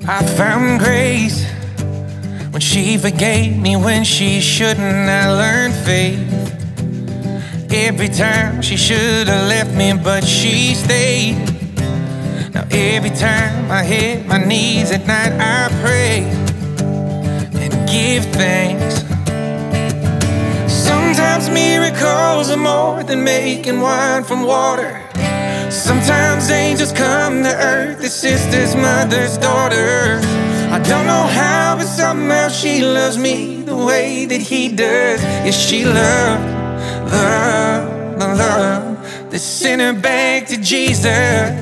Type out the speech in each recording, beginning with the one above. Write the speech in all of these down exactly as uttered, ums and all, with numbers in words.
I found grace when she forgave me when she shouldn't. I learned faith every time she should have left me, but she stayed. Now every time I hit my knees at night, I pray and give thanks. Sometimes miracles are more than making wine from water. Sometimes angels come to earth as sisters, mothers, daughters. I don't know how, but somehow she loves me the way that he does. Yes, she loved, love, love, the sinner back to Jesus.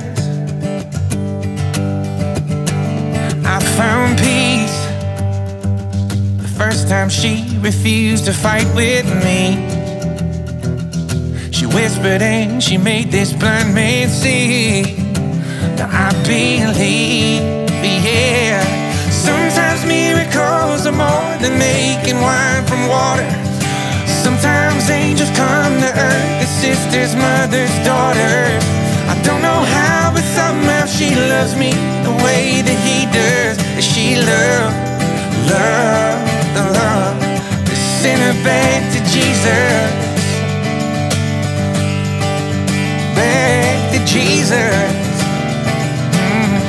I found peace the first time she refused to fight with me. She whispered and she made this blind man see. Now I believe, yeah. Sometimes miracles are more than making wine from water. Sometimes angels come to earth as sisters, mothers, daughters. I don't know how, but somehow she loves me the way that he does. She loves, love, the love, the sinner back to Jesus. Back to Jesus. Mm.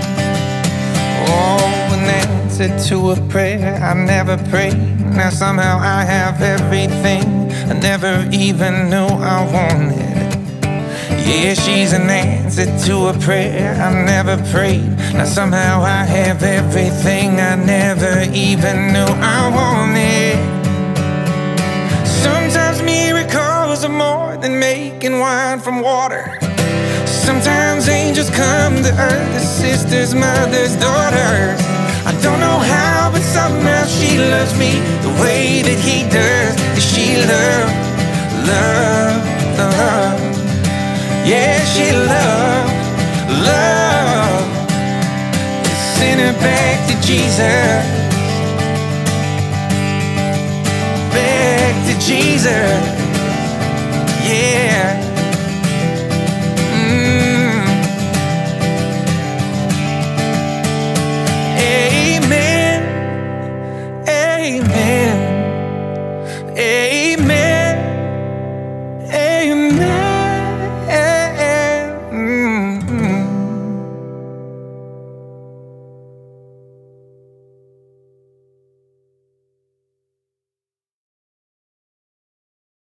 Oh, an answer to a prayer I never prayed. Now somehow I have everything I never even knew I wanted. Yeah, she's an answer to a prayer I never prayed. Now somehow I have everything I never even knew I wanted. Sometimes miracles are more than making wine from water. Sometimes angels come to earth as sisters, mothers, daughters. I don't know how, but somehow she loves me the way that he does. She loves, love, love. Yeah, she love, love, send her back to Jesus. Back to Jesus. Yeah. Mm. Amen. Amen. Amen.